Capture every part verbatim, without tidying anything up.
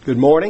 Good morning.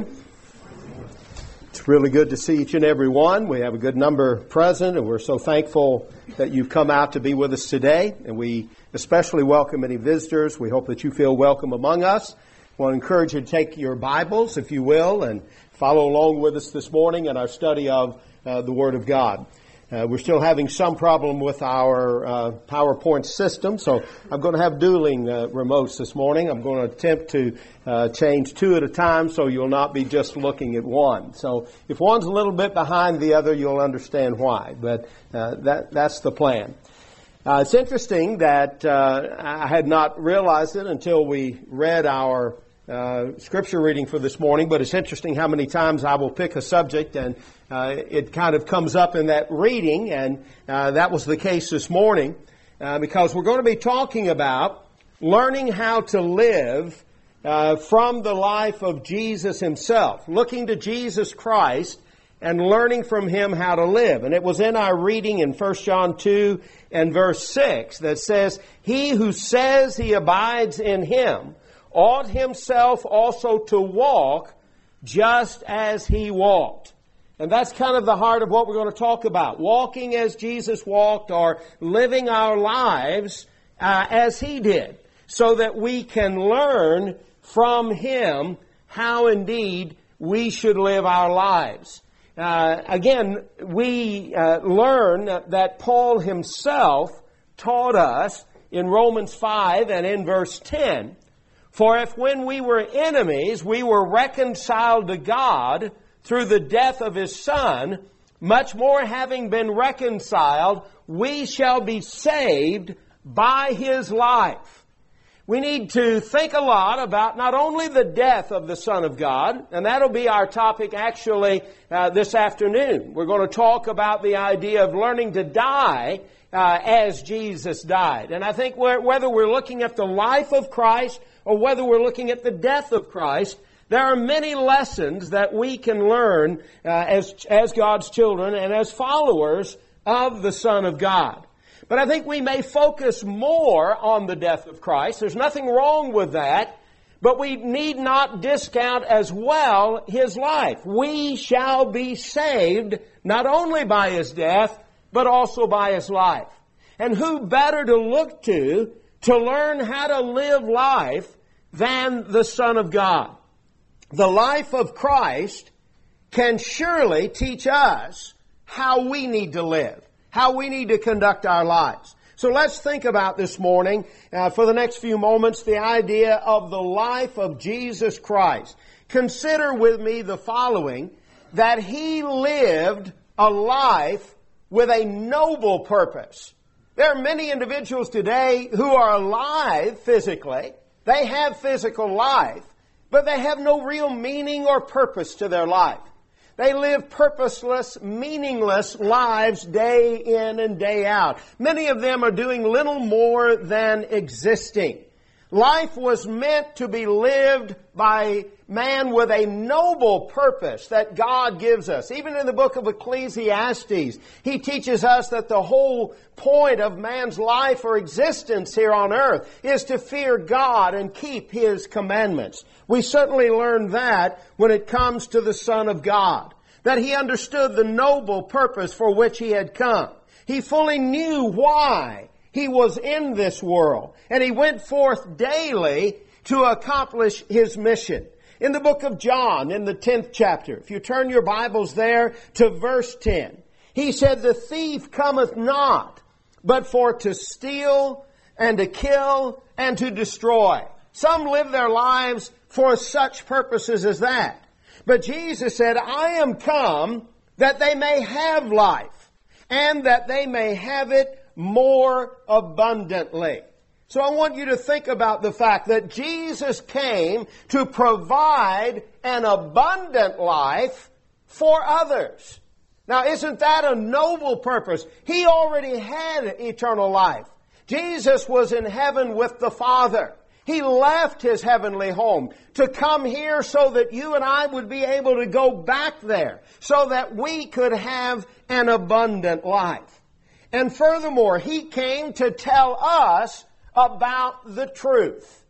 It's really good to see each and every one. We have a good number present, and we're so thankful that you've come out to be with us today. And we especially welcome any visitors. We hope that you feel welcome among us. I want to encourage you to take your Bibles, if you will, and follow along with us this morning in our study of uh, the Word of God. Uh, we're still having some problem with our uh, PowerPoint system, so I'm going to have dueling uh, remotes this morning. I'm going to attempt to uh, change two at a time, so you'll not be just looking at one. So if one's a little bit behind the other, you'll understand why. But uh, that that's the plan. Uh, it's interesting that uh, I had not realized it until we read our Uh, scripture reading for this morning, but it's interesting how many times I will pick a subject and uh, it kind of comes up in that reading, and uh, that was the case this morning uh, because we're going to be talking about learning how to live uh, from the life of Jesus himself, looking to Jesus Christ and learning from him how to live. And it was in our reading in First John two and verse six that says, "He who says he abides in him ought himself also to walk just as he walked." And that's kind of the heart of what we're going to talk about. Walking as Jesus walked, or living our lives uh, as he did, so that we can learn from him how indeed we should live our lives. Uh, again, we uh, learn that Paul himself taught us in Romans five and in verse ten, "For if when we were enemies, we were reconciled to God through the death of His Son, much more having been reconciled, we shall be saved by His life." We need to think a lot about not only the death of the Son of God, and that'll be our topic actually uh, this afternoon. We're going to talk about the idea of learning to die uh, as Jesus died. And I think we're, whether we're looking at the life of Christ or whether we're looking at the death of Christ, there are many lessons that we can learn uh, as as God's children and as followers of the Son of God. But I think we may focus more on the death of Christ. There's nothing wrong with that, but we need not discount as well His life. We shall be saved not only by His death, but also by His life. And who better to look to to learn how to live life than the Son of God? The life of Christ can surely teach us how we need to live, how we need to conduct our lives. So let's think about this morning, uh, for the next few moments, the idea of the life of Jesus Christ. Consider with me the following, that He lived a life with a noble purpose. There are many individuals today who are alive physically. They have physical life, but they have no real meaning or purpose to their life. They live purposeless, meaningless lives day in and day out. Many of them are doing little more than existing. Life was meant to be lived by man with a noble purpose that God gives us. Even in the book of Ecclesiastes, he teaches us that the whole point of man's life or existence here on earth is to fear God and keep His commandments. We certainly learn that when it comes to the Son of God, that He understood the noble purpose for which He had come. He fully knew why He was in this world, and He went forth daily to accomplish His mission. In the book of John, in the tenth chapter, if you turn your Bibles there to verse ten, He said, "The thief cometh not, but for to steal and to kill and to destroy." Some live their lives for such purposes as that. But Jesus said, "I am come that they may have life, and that they may have it more abundantly." So I want you to think about the fact that Jesus came to provide an abundant life for others. Now, isn't that a noble purpose? He already had eternal life. Jesus was in heaven with the Father. He left His heavenly home to come here so that you and I would be able to go back there, so that we could have an abundant life. And furthermore, He came to tell us about the truth.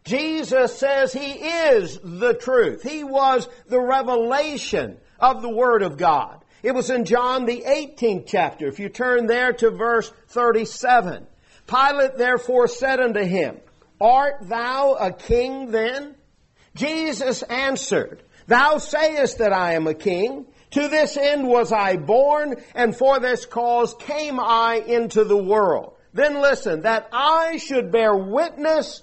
Jesus says He is the truth. He was the revelation of the Word of God. It was in John the eighteenth chapter. If you turn there to verse thirty-seven. Pilate therefore said unto him, Art thou a king then? Jesus answered, Thou sayest that I am a king. To this end was I born, and for this cause came I into the world. Then listen, that I should bear witness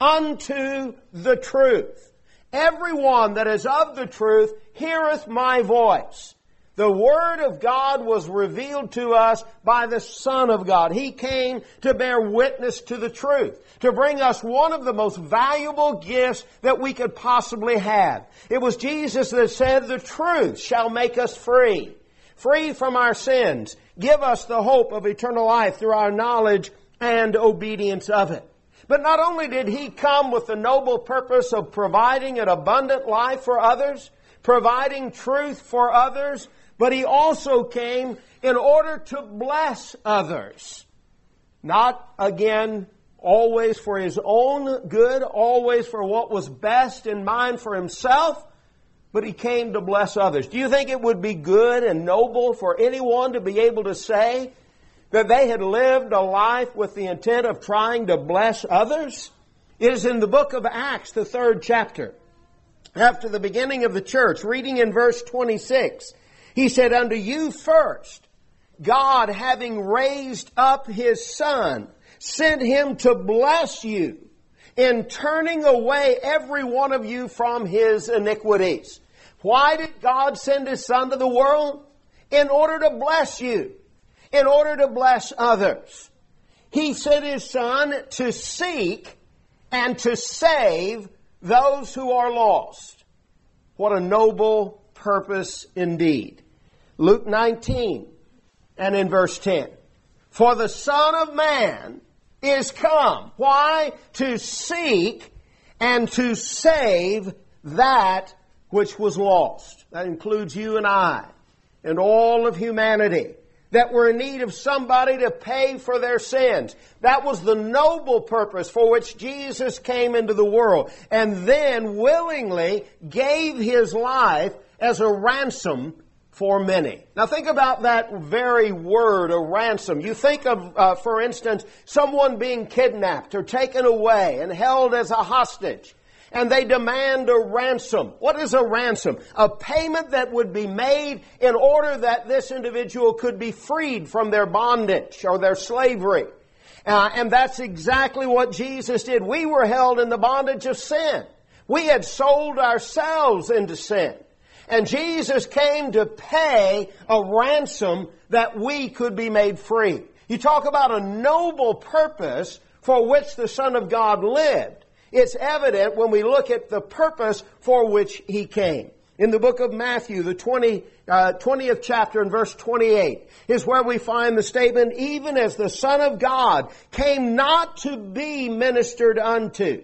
unto the truth. Everyone that is of the truth heareth my voice. The Word of God was revealed to us by the Son of God. He came to bear witness to the truth, to bring us one of the most valuable gifts that we could possibly have. It was Jesus that said, the truth shall make us free, free from our sins, give us the hope of eternal life through our knowledge and obedience of it. But not only did He come with the noble purpose of providing an abundant life for others, providing truth for others, but He also came in order to bless others. Not, again, always for His own good, always for what was best in mind for Himself, but He came to bless others. Do you think it would be good and noble for anyone to be able to say that they had lived a life with the intent of trying to bless others? It is in the book of Acts, the third chapter. After the beginning of the church, reading in verse twenty-six, he said, Unto you first, God, having raised up His Son, sent Him to bless you in turning away every one of you from his iniquities. Why did God send His Son to the world? In order to bless you, in order to bless others. He sent His Son to seek and to save those who are lost. What a noble purpose indeed. Luke nineteen and in verse ten. For the Son of Man is come. Why? To seek and to save that which was lost. That includes you and I and all of humanity that were in need of somebody to pay for their sins. That was the noble purpose for which Jesus came into the world and then willingly gave His life as a ransom for many. Now think about that very word, a ransom. You think of, uh, for instance, someone being kidnapped or taken away and held as a hostage, and they demand a ransom. What is a ransom? A payment that would be made in order that this individual could be freed from their bondage or their slavery. Uh, and that's exactly what Jesus did. We were held in the bondage of sin. We had sold ourselves into sin. And Jesus came to pay a ransom that we could be made free. You talk about a noble purpose for which the Son of God lived. It's evident when we look at the purpose for which He came. In the book of Matthew, the twentieth, uh, twentieth chapter and verse twenty-eight is where we find the statement, even as the Son of God came not to be ministered unto.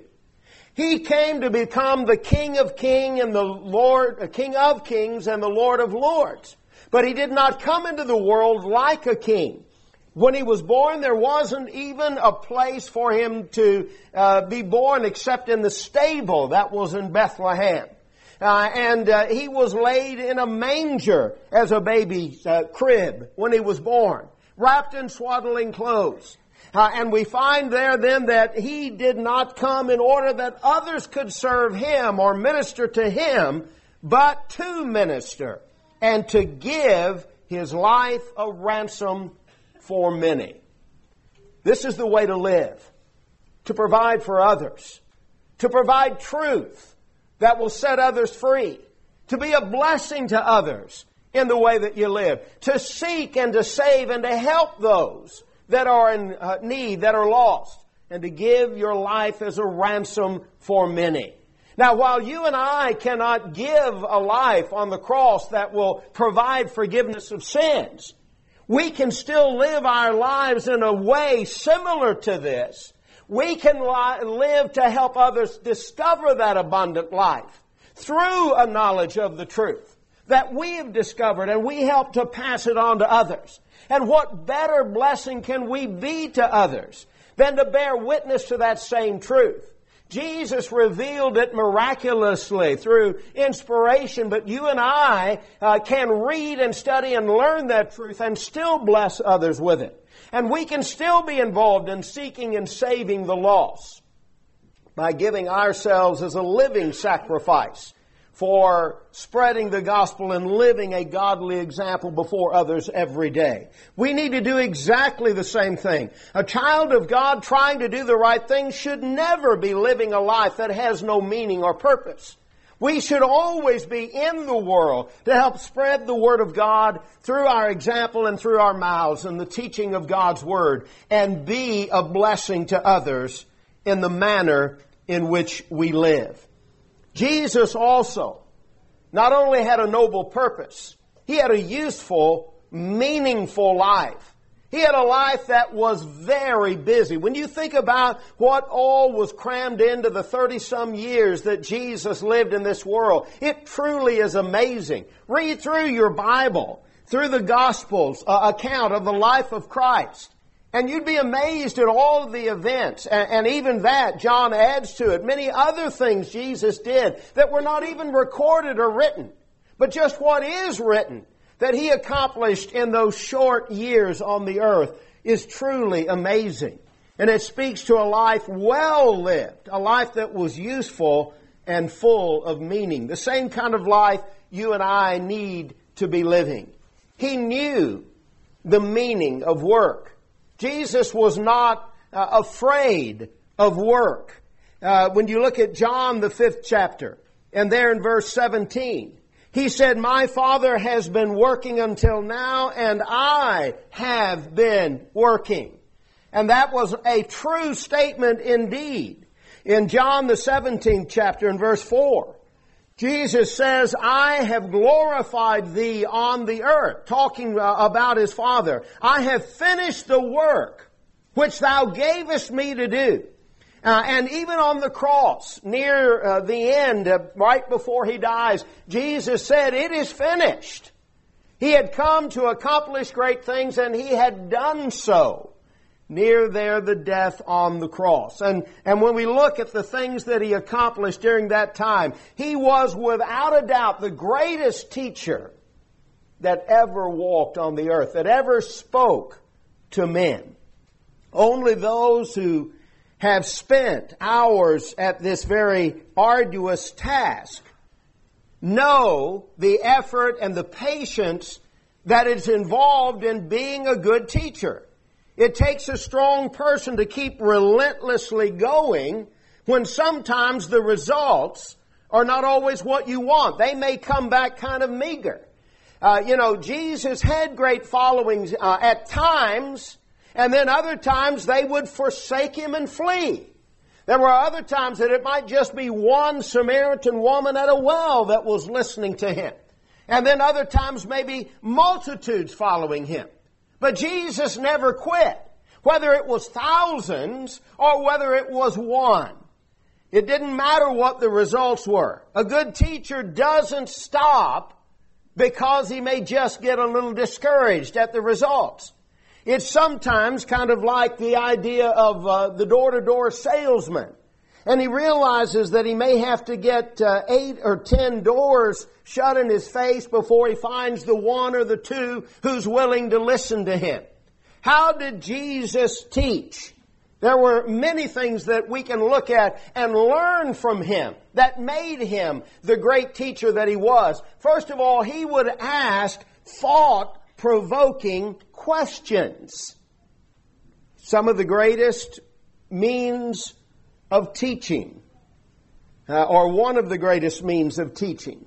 He came to become the King of Kings and the Lord, uh, King of Kings and the Lord of Lords. But He did not come into the world like a king. When He was born, there wasn't even a place for Him to uh, be born except in the stable that was in Bethlehem. Uh, and uh, He was laid in a manger as a baby uh, crib when He was born, wrapped in swaddling clothes. Uh, and we find there then that He did not come in order that others could serve Him or minister to Him, but to minister and to give His life a ransom for many. This is the way to live, to provide for others, to provide truth that will set others free, to be a blessing to others in the way that you live, to seek and to save and to help those that are in uh, need, that are lost, and to give your life as a ransom for many. Now, while you and I cannot give a life on the cross that will provide forgiveness of sins, we can still live our lives in a way similar to this. We can li- live to help others discover that abundant life through a knowledge of the truth that we have discovered, and we help to pass it on to others. And what better blessing can we be to others than to bear witness to that same truth? Jesus revealed it miraculously through inspiration, but you and I uh, can read and study and learn that truth and still bless others with it. And we can still be involved in seeking and saving the lost by giving ourselves as a living sacrifice for spreading the gospel and living a godly example before others every day. We need to do exactly the same thing. A child of God trying to do the right thing should never be living a life that has no meaning or purpose. We should always be in the world to help spread the Word of God through our example and through our mouths and the teaching of God's Word, and be a blessing to others in the manner in which we live. Jesus also not only had a noble purpose, He had a useful, meaningful life. He had a life that was very busy. When you think about what all was crammed into the thirty-some years that Jesus lived in this world, it truly is amazing. Read through your Bible, through the Gospels uh, account of the life of Christ, and you'd be amazed at all of the events. And, and even that, John adds to it. Many other things Jesus did that were not even recorded or written, but just what is written that He accomplished in those short years on the earth is truly amazing. And it speaks to a life well lived, a life that was useful and full of meaning. The same kind of life you and I need to be living. He knew the meaning of work. Jesus was not uh, afraid of work. Uh, when you look at John, the fifth chapter, and there in verse seventeen, He said, "My Father has been working until now, and I have been working." And that was a true statement indeed. In John, the seventeenth chapter, in verse four, Jesus says, "I have glorified Thee on the earth," talking uh, about His Father. "I have finished the work which Thou gavest Me to do." Uh, and even on the cross, near uh, the end, uh, right before He dies, Jesus said, "It is finished." He had come to accomplish great things, and He had done so. Near there, the death on the cross. And, and when we look at the things that He accomplished during that time, He was without a doubt the greatest teacher that ever walked on the earth, that ever spoke to men. Only those who have spent hours at this very arduous task know the effort and the patience that is involved in being a good teacher. It takes a strong person to keep relentlessly going when sometimes the results are not always what you want. They may come back kind of meager. Uh, you know, Jesus had great followings uh, at times, and then other times they would forsake Him and flee. There were other times that it might just be one Samaritan woman at a well that was listening to Him. And then other times maybe multitudes following Him. But Jesus never quit, whether it was thousands or whether it was one. It didn't matter what the results were. A good teacher doesn't stop because he may just get a little discouraged at the results. It's sometimes kind of like the idea of uh, the door-to-door salesman. And he realizes that he may have to get uh, eight or ten doors shut in his face before he finds the one or the two who's willing to listen to him. How did Jesus teach? There were many things that we can look at and learn from Him that made Him the great teacher that He was. First of all, He would ask thought-provoking questions. Some of the greatest means of teaching, uh, or one of the greatest means of teaching,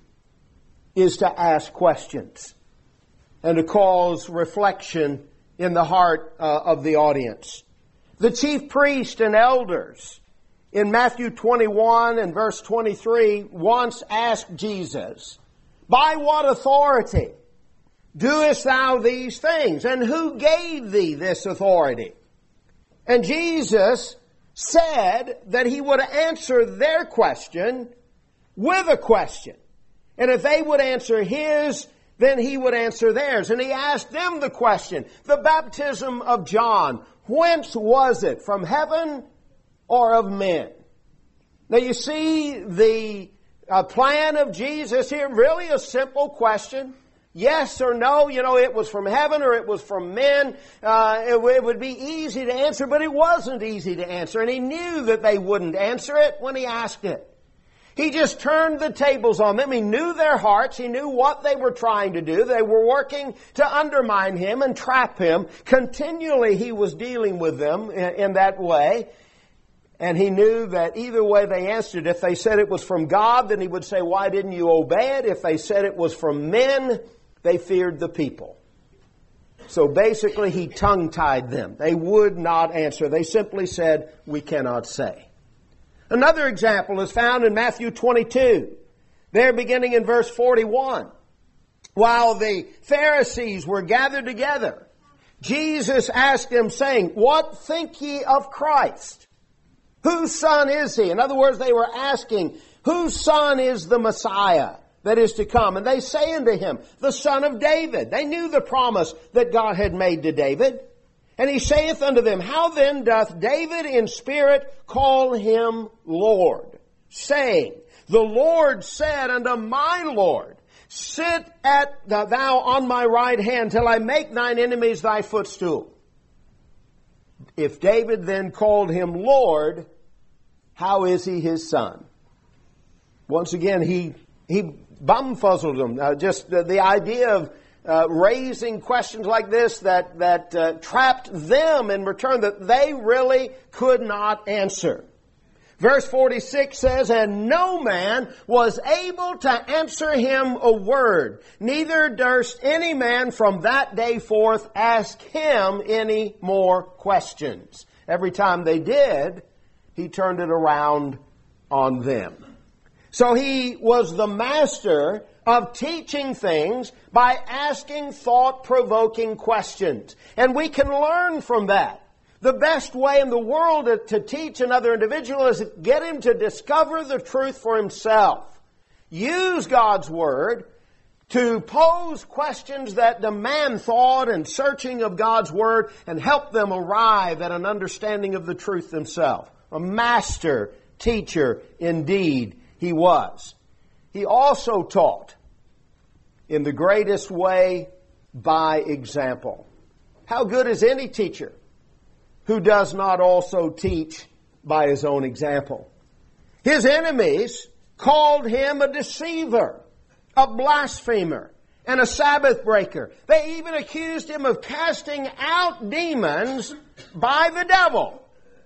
is to ask questions and to cause reflection in the heart uh, of the audience. The chief priest and elders in Matthew twenty-one and verse twenty-three once asked Jesus, "By what authority doest Thou these things? And who gave Thee this authority?" And Jesus said that He would answer their question with a question. And if they would answer His, then He would answer theirs. And He asked them the question, the baptism of John, whence was it? From heaven or of men? Now you see the uh, plan of Jesus here, really a simple question. Yes or no, you know, it was from heaven or it was from men. Uh, it, it would be easy to answer, but it wasn't easy to answer. And He knew that they wouldn't answer it when He asked it. He just turned the tables on them. He knew their hearts. He knew what they were trying to do. They were working to undermine Him and trap Him. Continually He was dealing with them in, in that way. And He knew that either way they answered, if they said it was from God, then He would say, why didn't you obey it? If they said it was from men, they feared the people. So basically He tongue-tied them. They would not answer. They simply said, we cannot say. Another example is found in Matthew twenty-two. There beginning in verse forty-one. While the Pharisees were gathered together, Jesus asked them saying, what think ye of Christ? Whose son is He? In other words, they were asking, whose son is the Messiah that is to come? And they say unto Him, the Son of David. They knew the promise that God had made to David. And He saith unto them, how then doth David in spirit call Him Lord, saying, the Lord said unto my Lord, sit at the, thou on my right hand till I make thine enemies thy footstool. If David then called Him Lord, how is He His son? Once again, he he bumfuzzled them. Uh, just the, the idea of uh, raising questions like this that that uh, trapped them in return, that they really could not answer. Verse forty-six says, and no man was able to answer Him a word, neither durst any man from that day forth ask Him any more questions. Every time they did, He turned it around on them. So He was the master of teaching things by asking thought-provoking questions. And we can learn from that. The best way in the world to, to teach another individual is to get him to discover the truth for himself. Use God's Word to pose questions that demand thought and searching of God's Word and help them arrive at an understanding of the truth themselves. A master teacher indeed He was. He also taught in the greatest way by example. How good is any teacher who does not also teach by his own example? His enemies called Him a deceiver, a blasphemer, and a Sabbath breaker. They even accused Him of casting out demons by the devil.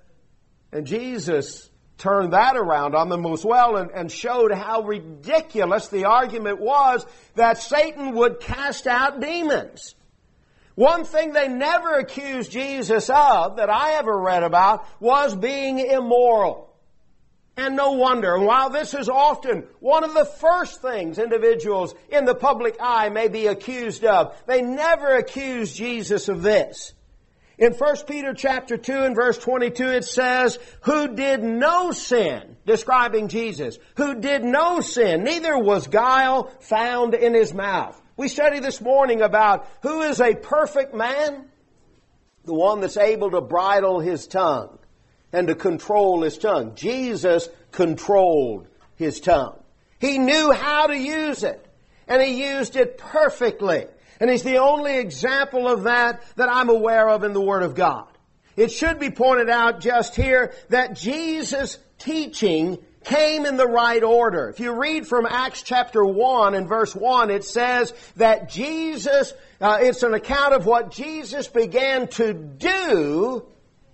And Jesus turned that around on them as well and, and showed how ridiculous the argument was that Satan would cast out demons. One thing they never accused Jesus of that I ever read about was being immoral. And no wonder. And while this is often one of the first things individuals in the public eye may be accused of, they never accused Jesus of this. In First Peter chapter two and verse twenty-two it says, who did no sin, describing Jesus, who did no sin, neither was guile found in His mouth. We studied this morning about who is a perfect man? The one that's able to bridle his tongue and to control his tongue. Jesus controlled His tongue. He knew how to use it, and He used it perfectly. And He's the only example of that that I'm aware of in the Word of God. It should be pointed out just here that Jesus' teaching came in the right order. If you read from Acts chapter one and verse one, it says that Jesus, uh, it's an account of what Jesus began to do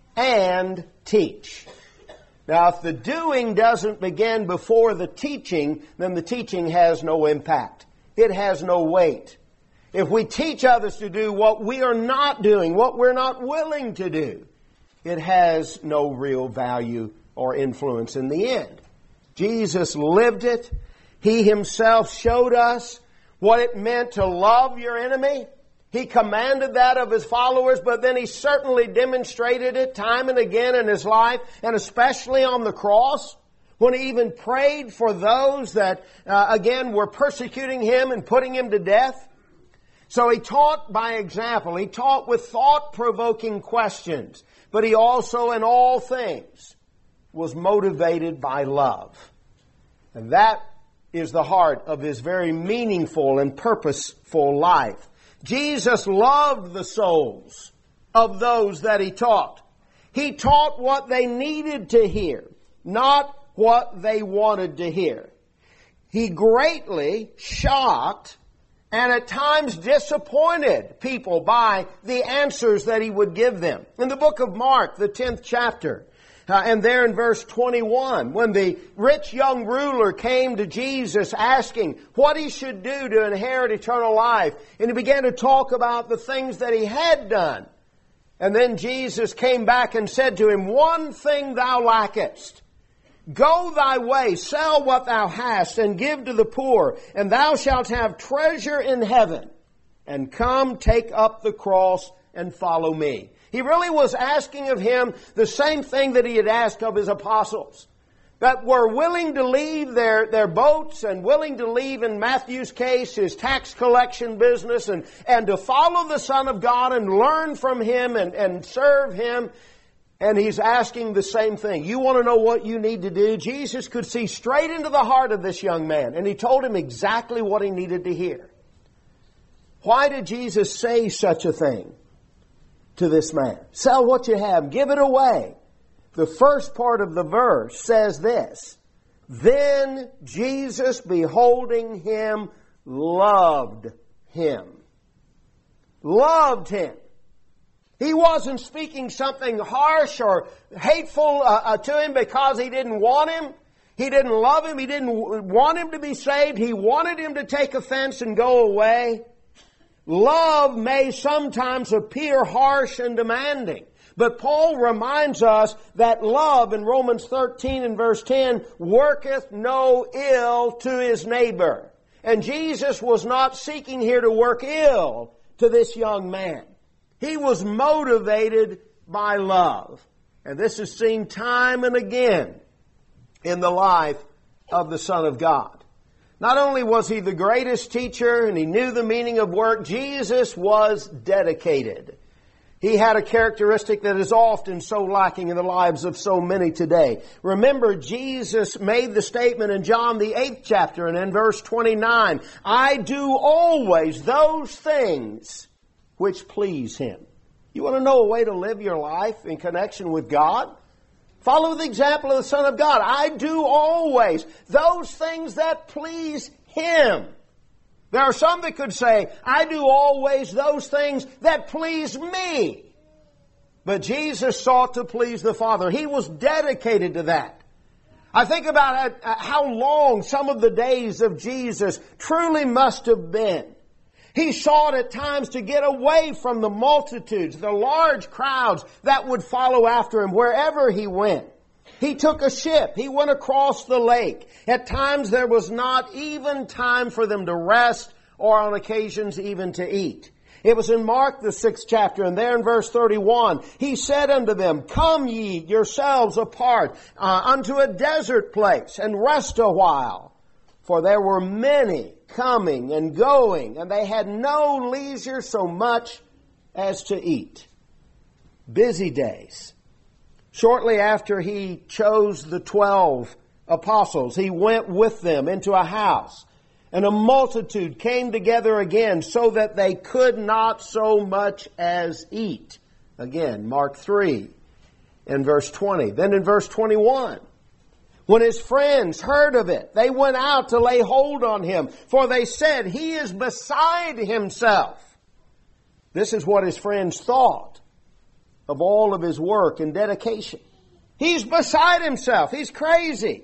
and teach. Now, if the doing doesn't begin before the teaching, then the teaching has no impact. It has no weight. If we teach others to do what we are not doing, what we're not willing to do, it has no real value or influence in the end. Jesus lived it. He Himself showed us what it meant to love your enemy. He commanded that of His followers, but then He certainly demonstrated it time and again in His life, and especially on the cross, when He even prayed for those that, uh, again, were persecuting Him and putting Him to death. So He taught by example. He taught with thought-provoking questions. But He also, in all things, was motivated by love. And that is the heart of His very meaningful and purposeful life. Jesus loved the souls of those that He taught. He taught what they needed to hear, not what they wanted to hear. He greatly shocked and at times disappointed people by the answers that He would give them. In the book of Mark, the tenth chapter, uh, and there in verse twenty-one, when the rich young ruler came to Jesus asking what he should do to inherit eternal life, and he began to talk about the things that he had done. And then Jesus came back and said to him, "One thing thou lackest. Go thy way, sell what thou hast, and give to the poor, and thou shalt have treasure in heaven. And come, take up the cross, and follow me." He really was asking of him the same thing that He had asked of His apostles, that were willing to leave their, their boats and willing to leave, in Matthew's case, his tax collection business, and, and to follow the Son of God and learn from Him and, and serve Him. And He's asking the same thing. You want to know what you need to do? Jesus could see straight into the heart of this young man, and He told him exactly what he needed to hear. Why did Jesus say such a thing to this man? Sell what you have, give it away. The first part of the verse says this: "Then Jesus, beholding him, loved him." Loved him. He wasn't speaking something harsh or hateful uh, uh, to him because he didn't want him. He didn't love him. He didn't w- want him to be saved. He wanted him to take offense and go away. Love may sometimes appear harsh and demanding, but Paul reminds us that love in Romans thirteen and verse ten worketh no ill to his neighbor. And Jesus was not seeking here to work ill to this young man. He was motivated by love. And this is seen time and again in the life of the Son of God. Not only was He the greatest teacher and He knew the meaning of work, Jesus was dedicated. He had a characteristic that is often so lacking in the lives of so many today. Remember, Jesus made the statement in John the eighth chapter and in verse twenty-nine, "I do always those things which please Him." You want to know a way to live your life in connection with God? Follow the example of the Son of God. I do always those things that please Him. There are some that could say, I do always those things that please me. But Jesus sought to please the Father. He was dedicated to that. I think about how long some of the days of Jesus truly must have been. He sought at times to get away from the multitudes, the large crowds that would follow after Him wherever He went. He took a ship. He went across the lake. At times there was not even time for them to rest, or on occasions even to eat. It was in Mark the sixth chapter, and there in verse thirty-one, He said unto them, "Come ye yourselves apart uh, unto a desert place, and rest a while. For there were many coming and going, and they had no leisure so much as to eat." Busy days. Shortly after He chose the twelve apostles, He went with them into a house, and a multitude came together again so that they could not so much as eat. Again, Mark three and verse twenty. Then in verse twenty-one, when His friends heard of it, they went out to lay hold on Him, for they said, "He is beside himself." This is what His friends thought of all of His work and dedication. He's beside himself. He's crazy.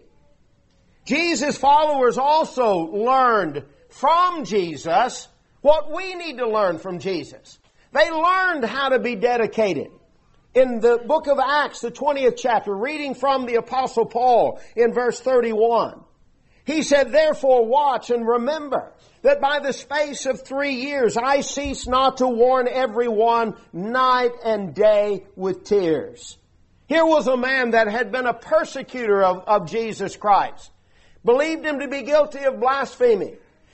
Jesus' followers also learned from Jesus what we need to learn from Jesus. They learned how to be dedicated. In the book of Acts, the twentieth chapter, reading from the Apostle Paul in verse thirty-one, he said, "Therefore watch and remember that by the space of three years I cease not to warn everyone night and day with tears." Here was a man that had been a persecutor of, of Jesus Christ, believed Him to be guilty of blasphemy,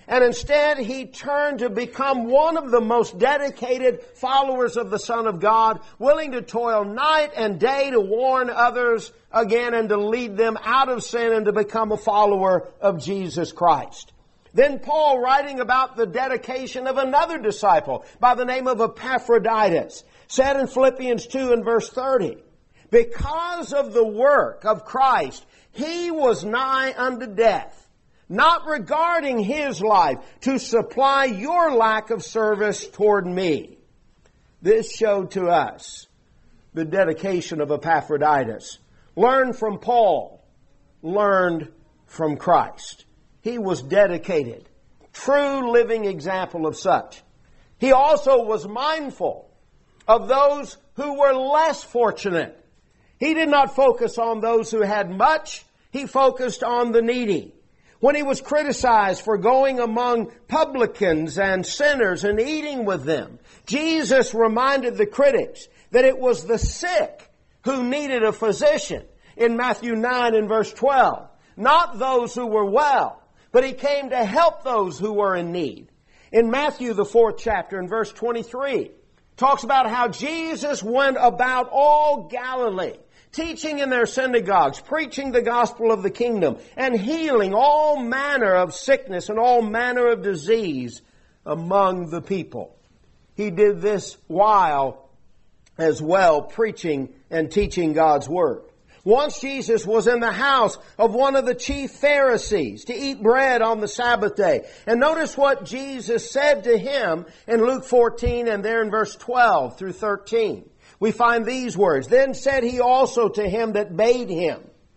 And instead, he turned to become one of the most dedicated followers of the Son of God, willing to toil night and day to warn others again and to lead them out of sin and to become a follower of Jesus Christ. Then Paul, writing about the dedication of another disciple by the name of Epaphroditus, said in Philippians two and verse thirty, because of the work of Christ, he was nigh unto death, not regarding his life, to supply your lack of service toward me. This showed to us the dedication of Epaphroditus. Learned from Paul, learned from Christ. He was dedicated, true living example of such. He also was mindful of those who were less fortunate. He did not focus on those who had much. He focused on the needy. When he was criticized for going among publicans and sinners and eating with them, Jesus reminded the critics that it was the sick who needed a physician in Matthew nine and verse twelve, not those who were well, but he came to help those who were in need. In Matthew, the fourth chapter, in verse twenty-three, talks about how Jesus went about all Galilee, teaching in their synagogues, preaching the gospel of the kingdom, and healing all manner of sickness and all manner of disease among the people. He did this while as well preaching and teaching God's word. Once Jesus was in the house of one of the chief Pharisees to eat bread on the Sabbath day. And notice what Jesus said to him in Luke fourteen and there in verse twelve through thirteen. We find these words. Then said he also to him that bade him,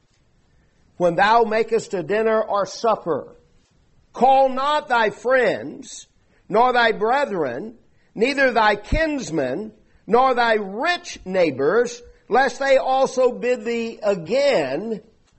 when thou makest a dinner or supper, call not thy friends, nor thy brethren, neither thy kinsmen, nor thy rich neighbors, lest they also bid thee again,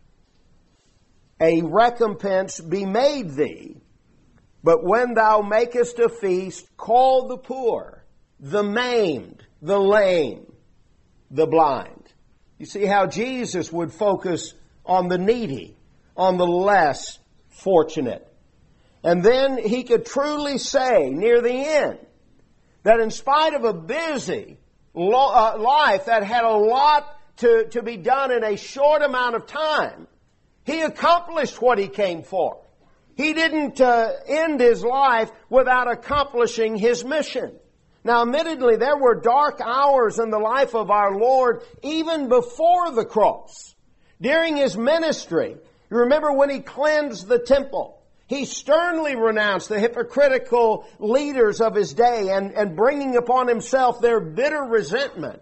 a recompense be made thee. But when thou makest a feast, call the poor, the maimed, the lame, the blind. You see how Jesus would focus on the needy, on the less fortunate. And then he could truly say near the end that in spite of a busy life that had a lot to, to be done in a short amount of time, he accomplished what he came for. He didn't uh, end his life without accomplishing his mission. Now, admittedly, there were dark hours in the life of our Lord even before the cross. During his ministry, you remember when he cleansed the temple, he sternly renounced the hypocritical leaders of his day and, and bringing upon himself their bitter resentment.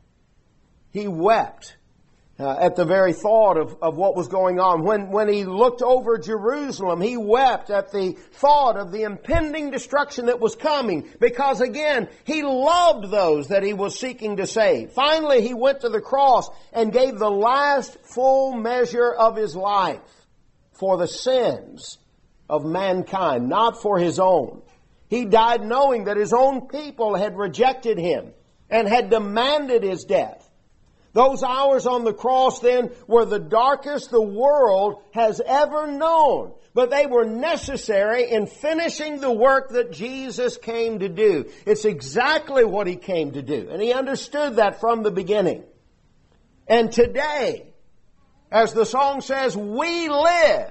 He wept uh, at the very thought of, of what was going on. When, when he looked over Jerusalem, he wept at the thought of the impending destruction that was coming because, again, he loved those that he was seeking to save. Finally, he went to the cross and gave the last full measure of his life for the sins of mankind, not for his own. He died knowing that his own people had rejected him and had demanded his death. Those hours on the cross then were the darkest the world has ever known, but they were necessary in finishing the work that Jesus came to do. It's exactly what he came to do, and he understood that from the beginning. And today, as the song says, we live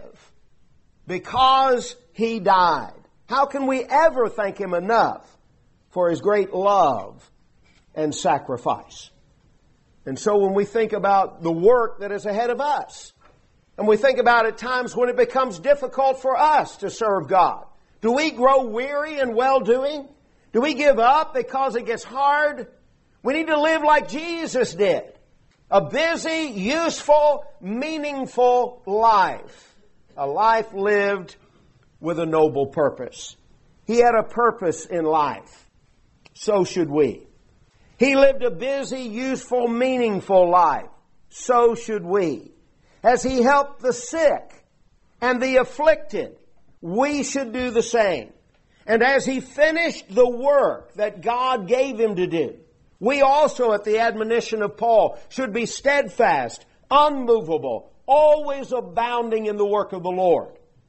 because he died. How can we ever thank him enough for his great love and sacrifice? And so when we think about the work that is ahead of us, and we think about at times when it becomes difficult for us to serve God, do we grow weary in well-doing? Do we give up because it gets hard? We need to live like Jesus did. A busy, useful, meaningful life. A life lived with a noble purpose. He had a purpose in life. So should we. He lived a busy, useful, meaningful life. So should we. As he helped the sick and the afflicted, we should do the same. And as he finished the work that God gave him to do, we also, at the admonition of Paul, should be steadfast, unmovable, always abounding in the work of the Lord.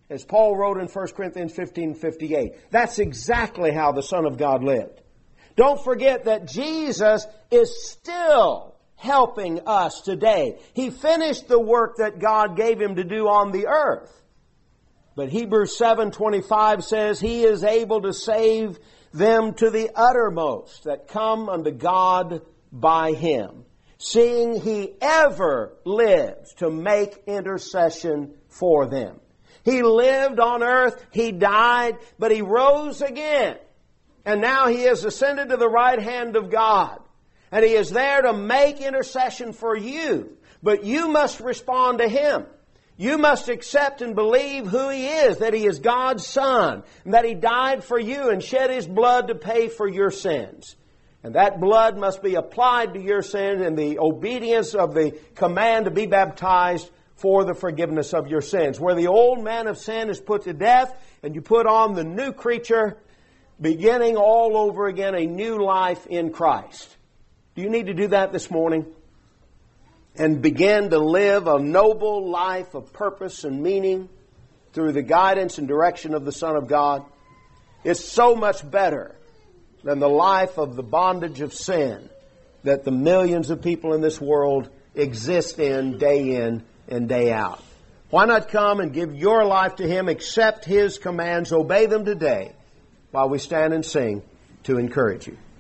as Paul wrote in First Corinthians fifteen fifty-eight. That's exactly how the Son of God lived. Don't forget that Jesus is still helping us today. He finished the work that God gave Him to do on the earth. But Hebrews seven twenty-five says He is able to save them to the uttermost that come unto God by Him, seeing He ever lives to make intercession for them. He lived on earth, He died, but He rose again. And now He has ascended to the right hand of God. And He is there to make intercession for you. But you must respond to Him. You must accept and believe who He is, that He is God's Son, and that He died for you and shed His blood to pay for your sins. And that blood must be applied to your sins in the obedience of the command to be baptized for the forgiveness of your sins. Where the old man of sin is put to death, and you put on the new creature, beginning all over again, a new life in Christ. Do you need to do that this morning? And begin to live a noble life of purpose and meaning through the guidance and direction of the Son of God? It's so much better than the life of the bondage of sin that the millions of people in this world exist in day in and day out. Why not come and give your life to Him, accept His commands, obey them today, while we stand and sing to encourage you.